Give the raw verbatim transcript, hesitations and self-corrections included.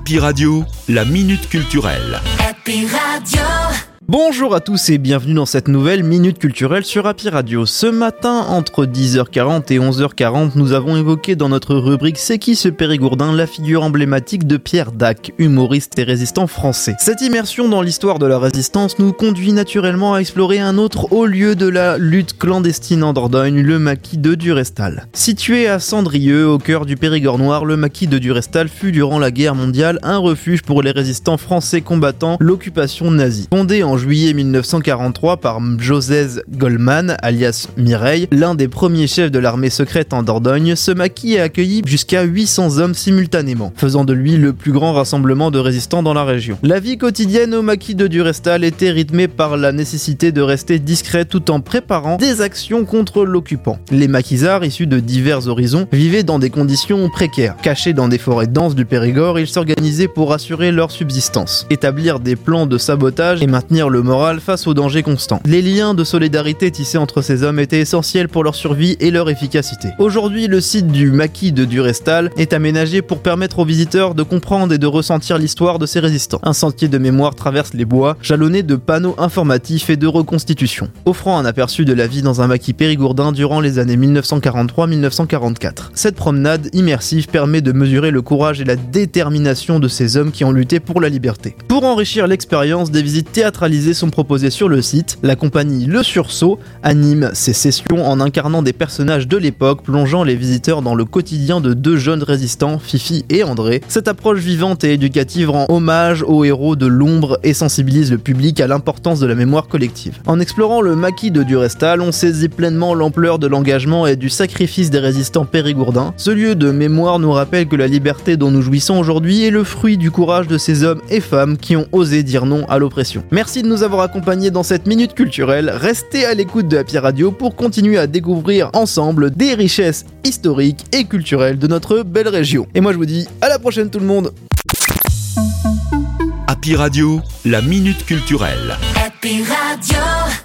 Happy Radio, la minute culturelle. Happy Radio. Bonjour à tous et bienvenue dans cette nouvelle Minute Culturelle sur Happy Radio. Ce matin, entre dix heures quarante et onze heures quarante, nous avons évoqué dans notre rubrique C'est qui ce Périgourdin la figure emblématique de Pierre Dac, humoriste et résistant français. Cette immersion dans l'histoire de la résistance nous conduit naturellement à explorer un autre haut lieu de la lutte clandestine en Dordogne, le maquis de Durestal. Situé à Cendrieux, au cœur du Périgord noir, le maquis de Durestal fut durant la guerre mondiale un refuge pour les résistants français combattant l'occupation nazie. Fondé en En juillet mille neuf cent quarante-trois par Joseph Goldman, alias Mireille, l'un des premiers chefs de l'armée secrète en Dordogne, ce maquis a accueilli jusqu'à huit cents hommes simultanément, faisant de lui le plus grand rassemblement de résistants dans la région. La vie quotidienne au maquis de Durestal était rythmée par la nécessité de rester discret tout en préparant des actions contre l'occupant. Les maquisards, issus de divers horizons, vivaient dans des conditions précaires. Cachés dans des forêts denses du Périgord, ils s'organisaient pour assurer leur subsistance, établir des plans de sabotage et maintenir le moral face aux dangers constants. Les liens de solidarité tissés entre ces hommes étaient essentiels pour leur survie et leur efficacité. Aujourd'hui, le site du maquis de Durestal est aménagé pour permettre aux visiteurs de comprendre et de ressentir l'histoire de ces résistants. Un sentier de mémoire traverse les bois, jalonné de panneaux informatifs et de reconstitutions, offrant un aperçu de la vie dans un maquis périgourdin durant les années mille neuf cent quarante-trois à mille neuf cent quarante-quatre. Cette promenade immersive permet de mesurer le courage et la détermination de ces hommes qui ont lutté pour la liberté. Pour enrichir l'expérience, des visites théâtralisées sont proposées sur le site. La compagnie Le Sursaut anime ces sessions en incarnant des personnages de l'époque, plongeant les visiteurs dans le quotidien de deux jeunes résistants, Fifi et André. Cette approche vivante et éducative rend hommage aux héros de l'ombre et sensibilise le public à l'importance de la mémoire collective. En explorant le maquis de Durestal, on saisit pleinement l'ampleur de l'engagement et du sacrifice des résistants périgourdins. Ce lieu de mémoire nous rappelle que la liberté dont nous jouissons aujourd'hui est le fruit du courage de ces hommes et femmes qui ont osé dire non à l'oppression. Merci de nous avoir accompagnés dans cette minute culturelle. Restez à l'écoute de Happy Radio pour continuer à découvrir ensemble des richesses historiques et culturelles de notre belle région. Et moi je vous dis à la prochaine tout le monde. Happy Radio, la minute culturelle. Happy Radio.